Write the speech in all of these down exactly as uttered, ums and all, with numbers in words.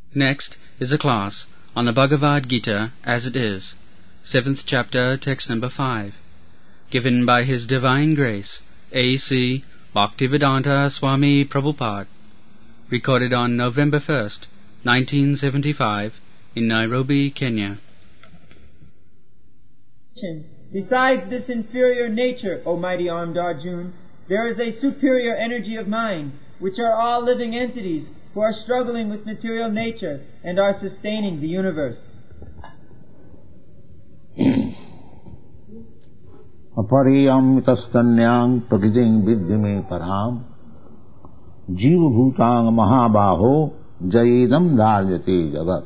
Next is a class on the Bhagavad Gita as it is, seventh chapter, text number five, given by His Divine Grace, A C Bhaktivedanta Swami Prabhupada, recorded on November first, nineteen seventy-five, in Nairobi, Kenya. Besides this inferior nature, O mighty armed Arjun, there is a superior energy of mind, which are all living entities who are struggling with material nature and are sustaining the universe. Apariyam mitastanyang prakriting vidyame param jiva bhutang mahabaho jayedam dharyate jagat.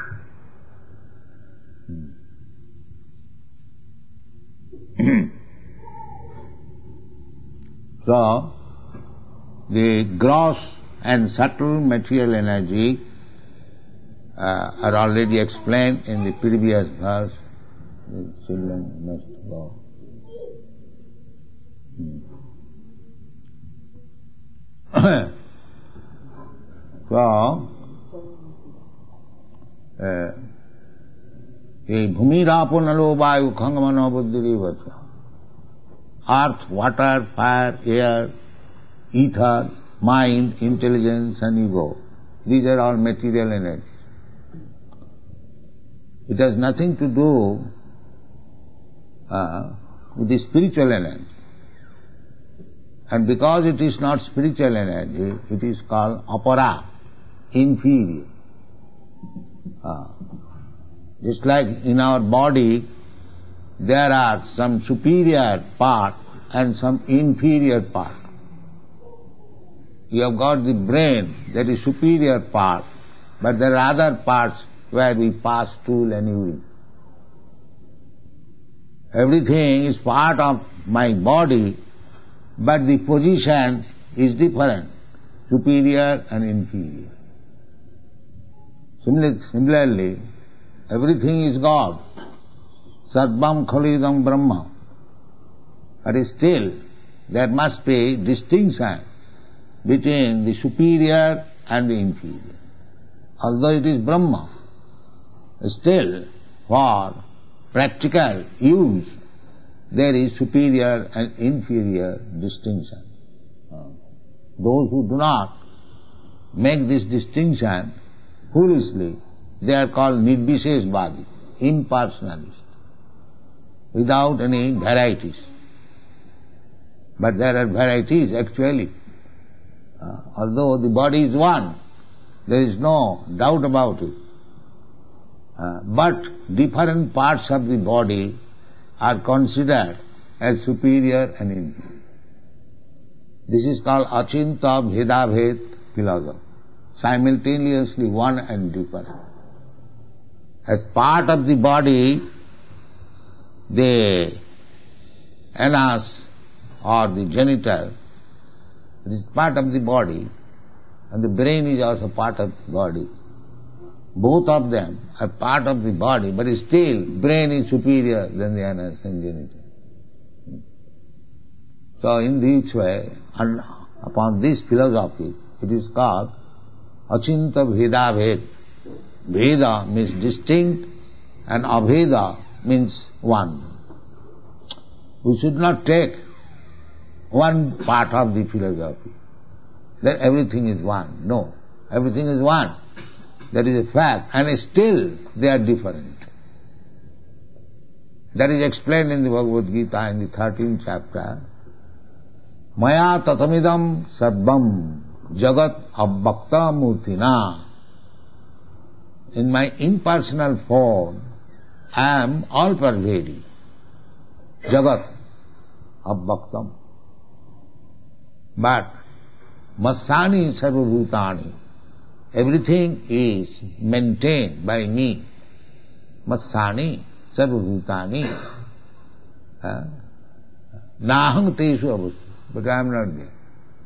So, the gross and subtle material energy uh, are already explained in the previous verse. The children must go. So, uh, bhumirapo nalo vayu khangamano buddhirivata. Earth, water, fire, air, ether, mind, intelligence and ego. These are all material energies. It has nothing to do uh, with the spiritual energy. And because it is not spiritual energy, it is called apara, inferior. Uh, just like in our body, there are some superior part and some inferior part. You have got the brain, that is superior part, but there are other parts where we pass stool and urine. Everything is part of my body, but the position is different, superior and inferior. Similarly, everything is God. Sarvam khalidam Brahma. But still, there must be distinction between the superior and the inferior. Although it is Brahma, still, for practical use, there is superior and inferior distinction. Those who do not make this distinction foolishly, they are called nirvisheshvadi, impersonalist, without any varieties. But there are varieties actually. Uh, although the body is one, there is no doubt about it. Uh, but different parts of the body are considered as superior and inferior. This is called achinta bhedabhed philosophy, simultaneously one and different. As part of the body, the anus or the genital, it is part of the body, and the brain is also part of the body. Both of them are part of the body, but still brain is superior than the anus and genital. So in this way, and upon this philosophy, it is called achinta bheda bhed. Bheda means distinct and abheda means one. We should not take one part of the philosophy, that everything is one. No, everything is one. That is a fact, and still they are different. That is explained in the Bhagavad Gita in the thirteenth chapter. Maya tatamidam sarvam jagat abbakta murtina. In my impersonal form, I am all pervading. Jagat abbaktam. But masani sarvabhutani, everything is maintained by me. Masani sarvabhutani. Uh, Nahang teshu avastu, but I am not there.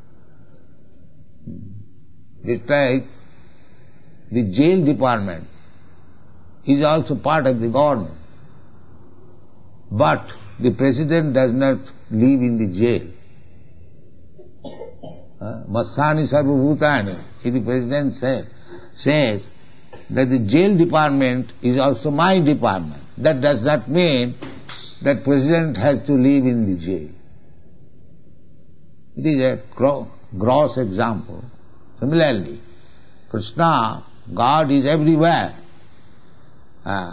Just like the jail department is also part of the government. But the president does not live in the jail. Masani sarvabhutani, if the president says, says that the jail department is also my department. That does not mean that president has to live in the jail. It is a gro- gross example. Similarly, Krishna, God is everywhere. Uh,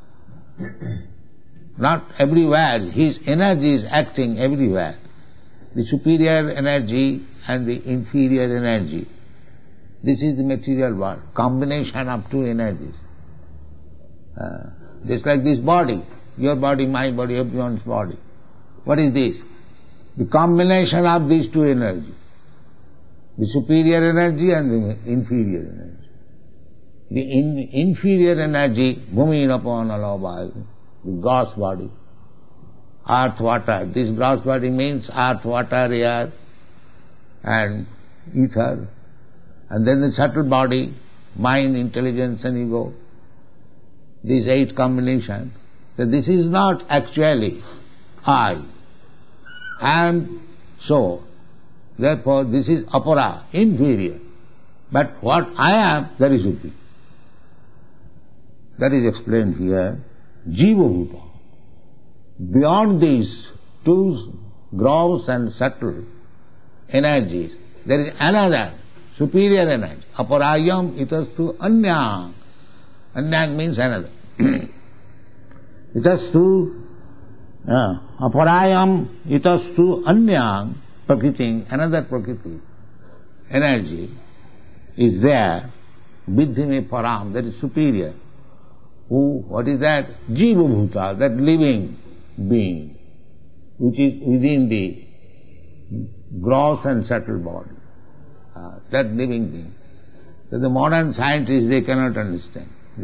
not everywhere. His energy is acting everywhere. The superior energy and the inferior energy. This is the material world, combination of two energies. Uh, just like this body, your body, my body, everyone's body. What is this? The combination of these two energies. The superior energy and the inferior energy. The in, inferior energy, bhumi napanalabhaya, the gross body, earth, water. This gross body means earth, water, air, and ether. And then the subtle body, mind, intelligence and ego. These eight combinations. So this is not actually I. I am so. Therefore this is apara, inferior. But what I am, that is superior. That is explained here. Jiva bhuta. Beyond these two gross and subtle energies, there is another superior energy. Aparayam itastu anyam. Anyam means another. Itastu uh, aparayam itastu anyam prakriti, another prakriti energy is there. Vidhime param, that is superior. Who, what is that? Jiva bhuta, that living being, which is within the gross and subtle body. Uh, that living being. So the modern scientists, they cannot understand this.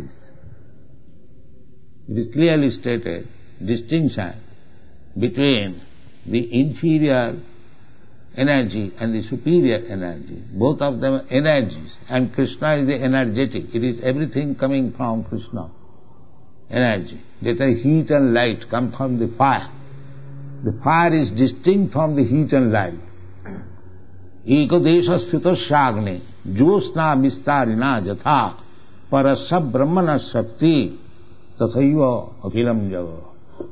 It is clearly stated, distinction between the inferior energy and the superior energy. Both of them are energies, and Krishna is the energetic. It is everything coming from Krishna. Energy. That is heat and light come from the fire. The fire is distinct from the heat and light. Eko desha sthita shagne josna vistarina jatha parasya brahmana shakti tathaiva akhilam jaga.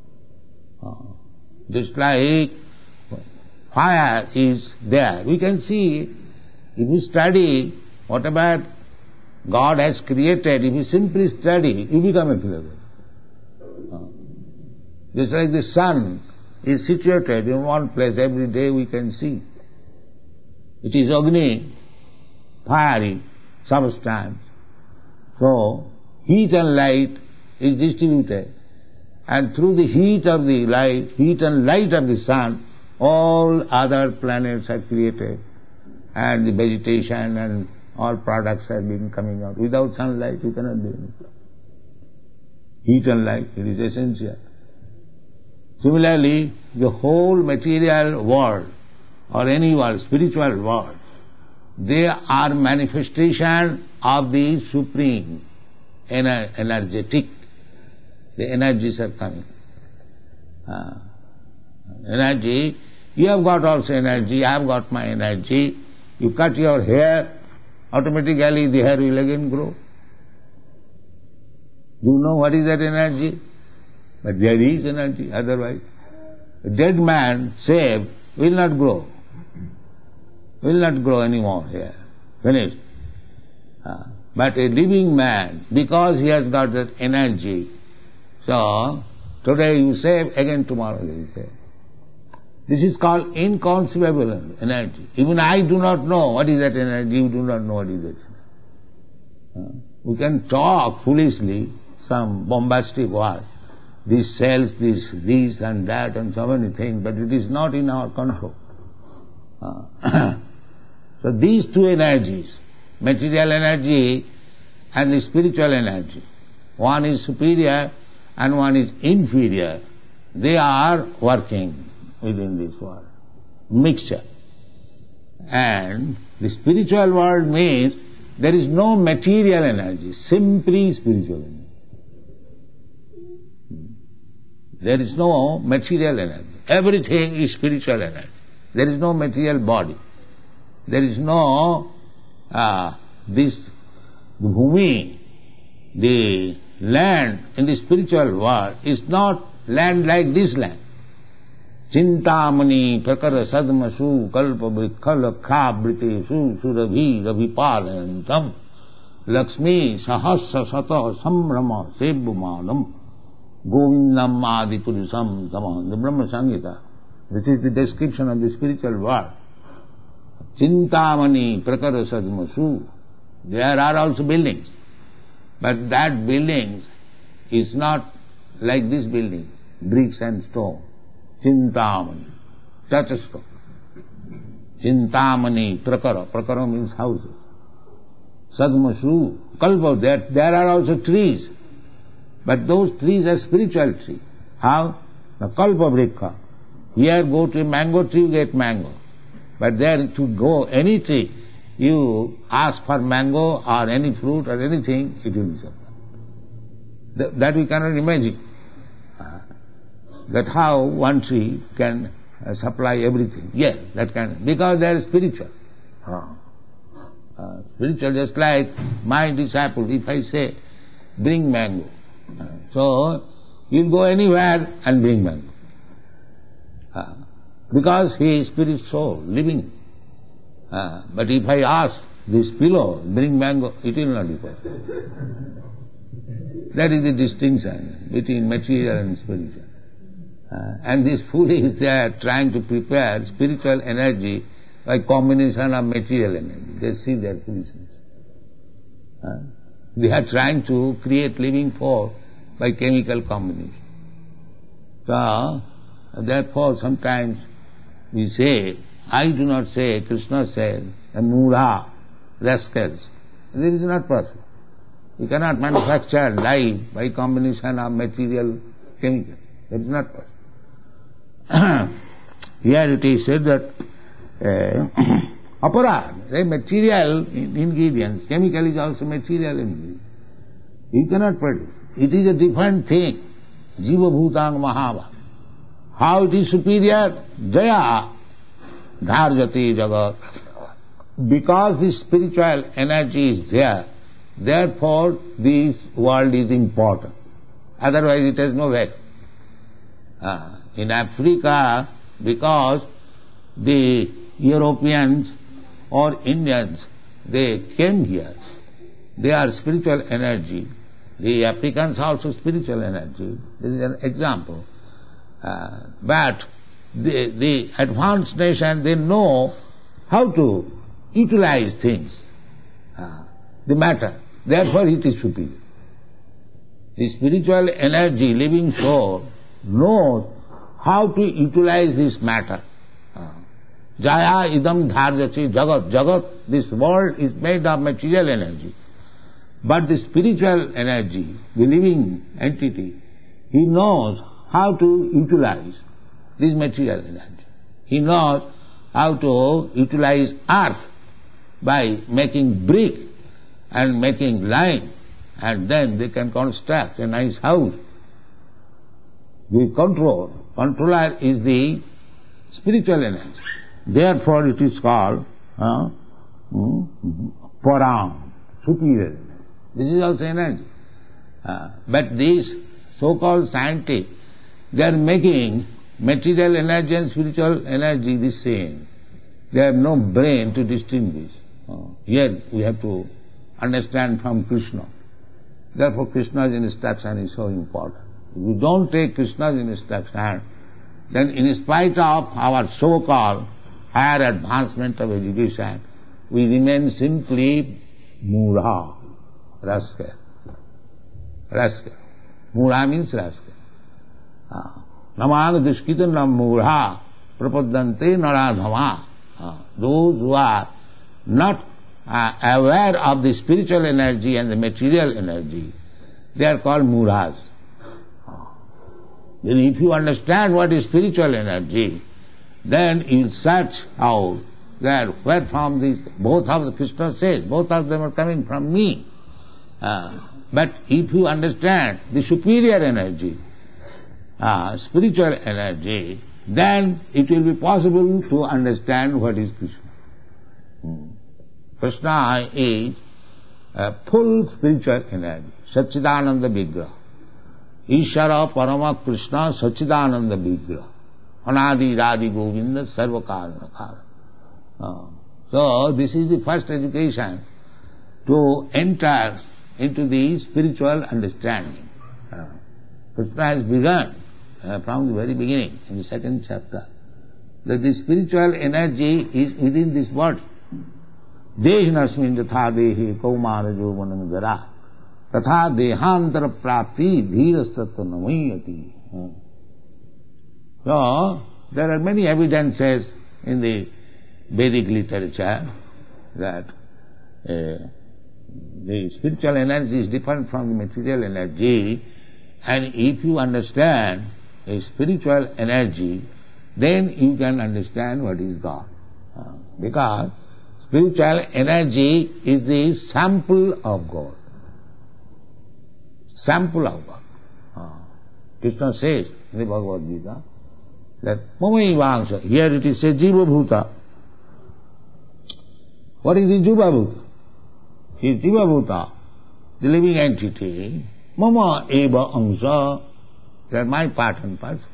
Just like fire is there. We can see, if you study whatever God has created, if you simply study, you become a philosopher. Just like the sun is situated in one place, every day we can see. It is Agni, fiery substance. So, heat and light is distributed. And through the heat of the light, heat and light of the sun, all other planets are created. And the vegetation and all products have been coming out. Without sunlight, you cannot do anything. Heat and light, it is essential. Similarly, the whole material world, or any world, spiritual world, they are manifestation of the supreme ener- energetic. The energies are coming. Uh, energy, you have got also energy, I have got my energy. You cut your hair, automatically the hair will again grow. Do you know what is that energy? But there is energy, otherwise a dead man saved will not grow. Will not grow anymore hair. Finished. Uh, but a living man, because he has got that energy, so today you save, again tomorrow you will save. This is called inconceivable energy. Even I do not know what is that energy, you do not know what is that. Uh, we can talk foolishly, some bombastic words. This sells this, this and that and so many things, but it is not in our control. Uh, so these two energies, material energy and the spiritual energy, one is superior and one is inferior, they are working within this world. Mixture. And the spiritual world means there is no material energy, simply spiritual energy. There is no material energy. Everything is spiritual energy. There is no material body. There is no uh, this the bhumi, the land in the spiritual world is not land like this land. Chintamani prakara sadmasu kalpa vrikkha lakha britesu surabhi rabhipalantam Lakshmi sahasra sata sambrama sebhumanam govindam adipurusam tamam. The Brahma Samhita, which is the description of the spiritual world. Chintamani prakara sadmasu. There are also buildings, but that building is not like this building, bricks and stone. Chintamani, touchstone. Chintamani prakara. Prakara means houses. Sadmasu, kalpa, there, there are also trees. But those trees are spiritual trees. How? The kalpa vrikkha. Here go to a mango tree, you get mango. But there to go any tree, you ask for mango or any fruit or anything, it will be supplied. That, that we cannot imagine. Uh, that how one tree can uh, supply everything. Yes, that can, because they are spiritual. Uh. Uh, spiritual, just like my disciple, if I say, bring mango. Uh, so, he'll go anywhere and bring mango. Uh, because he is spirit soul, living. Uh, but if I ask this pillow, bring mango, it will not be possible. That is the distinction between material and spiritual. Uh, and these foolish, they are trying to prepare spiritual energy by combination of material energy. They see their foolishness. Uh, they are trying to create living force by chemical combination. So, therefore sometimes we say, I do not say, Krishna says, mudha, rascals. This is not possible. You cannot manufacture life by combination of material chemical. That is not possible. Here it is said that uh, aparad, the material ingredients, chemical is also material ingredient. You cannot produce. It is a different thing. Jiva bhutang mahava. How it is superior? Jaya dharjati jagat. Because the spiritual energy is there, therefore this world is important. Otherwise it has no value. Uh, in Africa, because the Europeans or Indians, they came here. They are spiritual energy. The Africans also spiritual energy. This is an example. Uh, but the, the advanced nation, they know how to utilize things, uh, the matter. Therefore it is superior. The spiritual energy, living soul, knows how to utilize this matter. Uh, Jaya idam dharjati jagat. Jagat, this world is made of material energy. But the spiritual energy, the living entity, he knows how to utilize this material energy. He knows how to utilize earth by making brick and making lime, and then they can construct a nice house. The control, controller is the spiritual energy. Therefore it is called uh, mm, param, superior energy. This is also energy. Uh, but these so-called scientists, they are making material energy and spiritual energy the same. They have no brain to distinguish. Uh, here we have to understand from Krishna. Therefore Krishna's instruction is so important. If you don't take Krishna's instruction, then in spite of our so-called higher advancement of education, we remain simply mudha, rascal. Rascal. Mudha means rascal. Namang dushkita nam mudha prapadante naradhama. Those who are not uh, aware of the spiritual energy and the material energy, they are called mudhas. Then if you understand what is spiritual energy, then you will search out that where from these, both of the Krishna says, both of them are coming from me. Uh, but if you understand the superior energy, uh, spiritual energy, then it will be possible to understand what is Krishna. Hmm. Krishna is a full spiritual energy, Satchidananda Vigraha. Ishara Parama Krishna Satchidananda Vigraha. Anadi Radhi Govinda Sarva Karana Karana. Uh, so this is the first education to enter into the spiritual understanding. Uh, Krishna has begun uh, from the very beginning, in the second chapter, that the spiritual energy is within this body. Dehinasmin tatha dehi kaumara jovanam dara tatha dehantara prapti dhirastatta namayati. So, there are many evidences in the Vedic literature that uh, the spiritual energy is different from the material energy, and if you understand a spiritual energy, then you can understand what is God. Uh, because spiritual energy is the sample of God. Sample of God. Uh, Krishna says in the Bhagavad Gita that Mamaivangsha, here it is said Jiva Bhuta. What is the Jiva Bhuta? Is Jiva Bhuta, the living entity, Mama Eva Amsa, they are my part and parcel.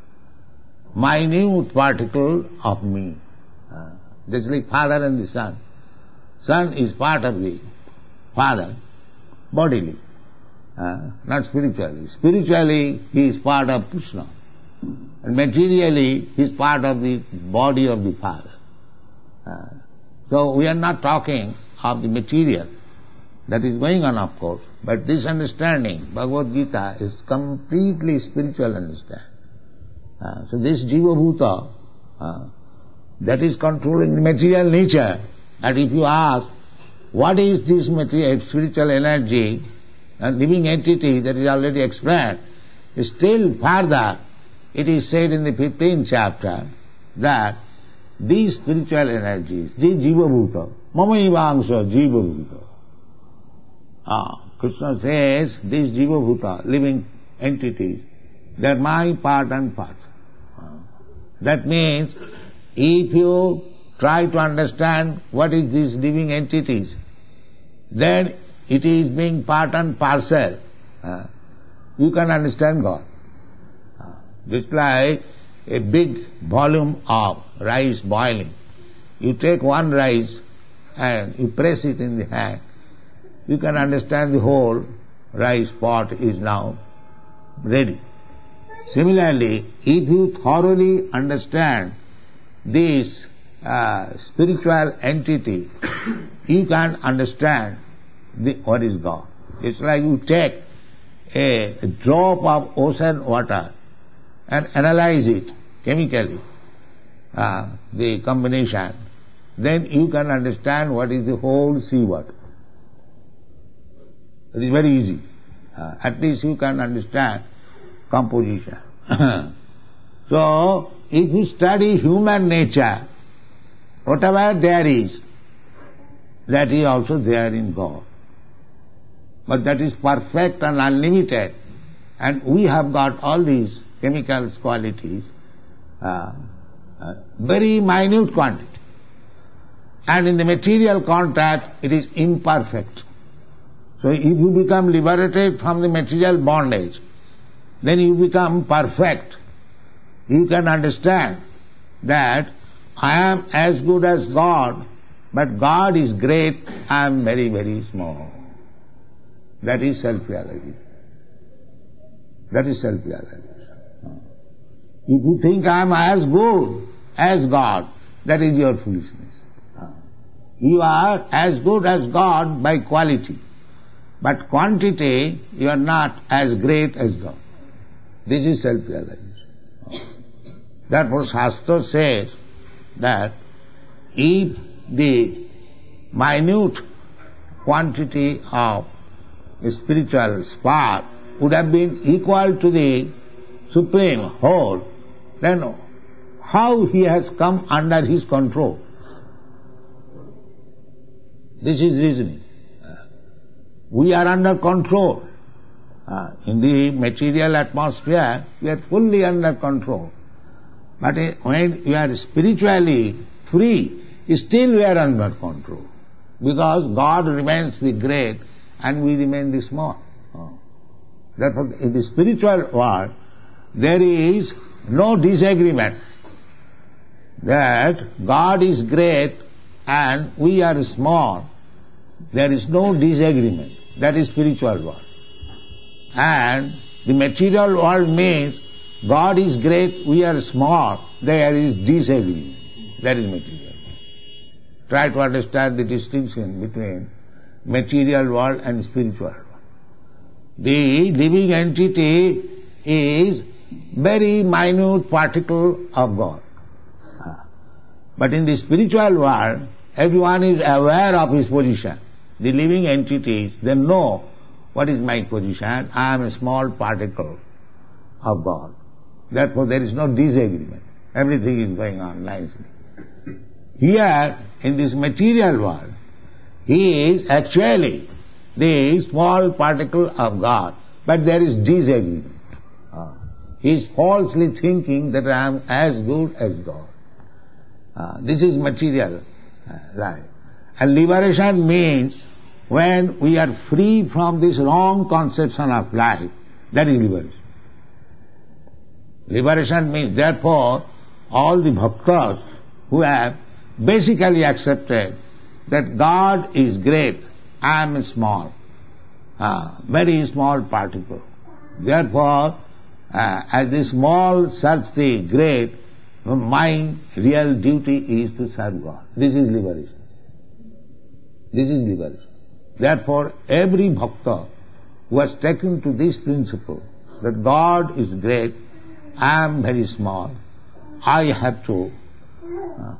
Minute particle of me. Uh, just like father and the son. Son is part of the father, bodily, uh, not spiritually. Spiritually, he is part of Krishna. And materially, he is part of the body of the father. Uh, so we are not talking of the material. That is going on, of course. But this understanding, Bhagavad Gita, is completely spiritual understanding. Uh, so this Jiva Bhuta, uh, that is controlling the material nature. And if you ask, what is this material, spiritual energy, a living entity that is already explained, still further, it is said in the fifteenth chapter that these spiritual energies, the Jiva Bhuta, Mamaivangsha Jiva Bhuta. Ah, Krishna says, these Jiva Bhuta, living entities, they are my part and part. Ah. That means, if you try to understand what is these living entities, then it is being part and parcel. Ah. You can understand God. Ah. Just like a big volume of rice boiling. You take one rice and you press it in the hand. You can understand the whole rice pot is now ready. Similarly, if you thoroughly understand this uh, spiritual entity, you can understand the, what is God. It's like you take a, a drop of ocean water and analyze it chemically, uh, the combination, then you can understand what is the whole sea water. It is very easy. Uh, at least you can understand composition. So, if you study human nature, whatever there is, that is also there in God. But that is perfect and unlimited. And we have got all these chemical qualities, uh, uh, very minute quantity. And in the material contact, it is imperfect. So if you become liberated from the material bondage, then you become perfect. You can understand that I am as good as God, but God is great, I am very, very small. That is self-realization. That is self-realization. If you think I am as good as God, that is your foolishness. You are as good as God by quality. But quantity, you are not as great as God. This is self-realization. Therefore, Shastra says that if the minute quantity of a spiritual spark would have been equal to the supreme whole, then how he has come under his control? This is reasoning. We are under control. Uh, in the material atmosphere, we are fully under control. But when we are spiritually free, still we are under control. because God remains the great and we remain the small. Therefore, in the spiritual world, there is no disagreement that God is great and we are small. There is no disagreement. That is spiritual world. And the material world means God is great, we are small. There is disagreement. That is material. Try to understand the distinction between material world and spiritual world. The living entity is very minute particle of God. But in the spiritual world, everyone is aware of his position. The living entities, they know what is my position. I am a small particle of God. Therefore there is no disagreement. Everything is going on nicely. Here, in this material world, he is actually the small particle of God, but there is disagreement. Uh, he is falsely thinking that I am as good as God. Uh, this is material uh, life. And liberation means when we are free from this wrong conception of life, that is liberation. Liberation means, therefore, all the bhaktas who have basically accepted that God is great, I am small, uh, very small particle. Therefore, uh, as the small serves the great, my real duty is to serve God. This is liberation. This is liberation. Therefore, every bhakta who has taken to this principle that God is great, I am very small, I have to, uh,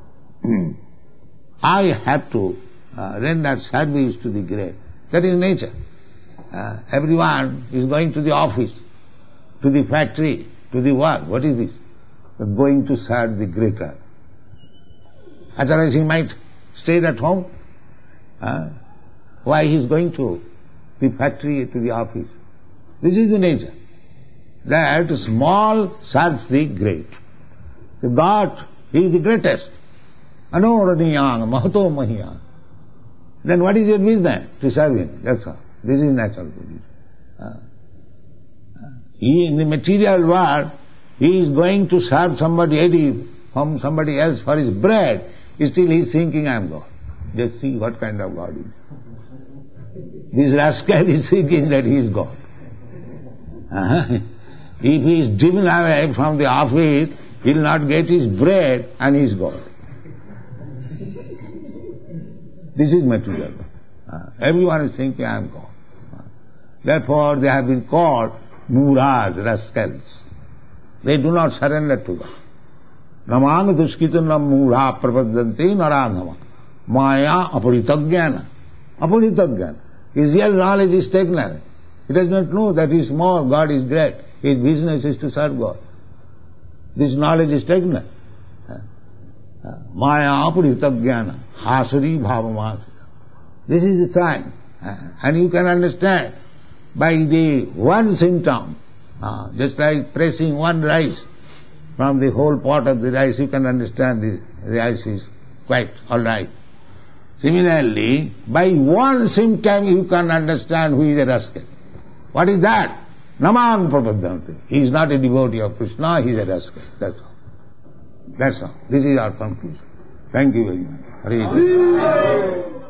I have to uh, render service to the great. That is nature. Uh, everyone is going to the office, to the factory, to the work. What is this? Going to serve the greater. Otherwise he might stay at home. Uh, why he is going to the factory, to the office? This is the nature. That small serves the great. So God, he is the greatest. Anoraniyang, mahato mahiyang. Then what is your business? To serve him. That's all. This is natural position. Uh, he in the material world, he is going to serve somebody, from somebody else for his bread. Still he is thinking, I am God. Just see what kind of God he is. This rascal is thinking that he is God. Uh-huh. If he is driven away from the office, he will not get his bread and he is God. This is material. Uh, everyone is thinking, I am God. Uh, therefore, they have been called muras, rascals. They do not surrender to God. Namang dushkitanam mura prapadanti naradhama maya aparitagyana. Aparitagyana. His real knowledge is stagnant. He does not know that he is small, God is great. His business is to serve God. This knowledge is stagnant. Maya aparitagyana hasari bhavamasa. This is the sign. And you can understand by the one symptom, uh, just like pressing one rice from the whole pot of the rice, you can understand the rice is quite all right. Similarly, by one symptom you can understand who is a rascal. What is that? Namang prapadanti. He is not a devotee of Krishna, he is a rascal. That's all. That's all. This is our conclusion. Thank you very much. Hare Krishna.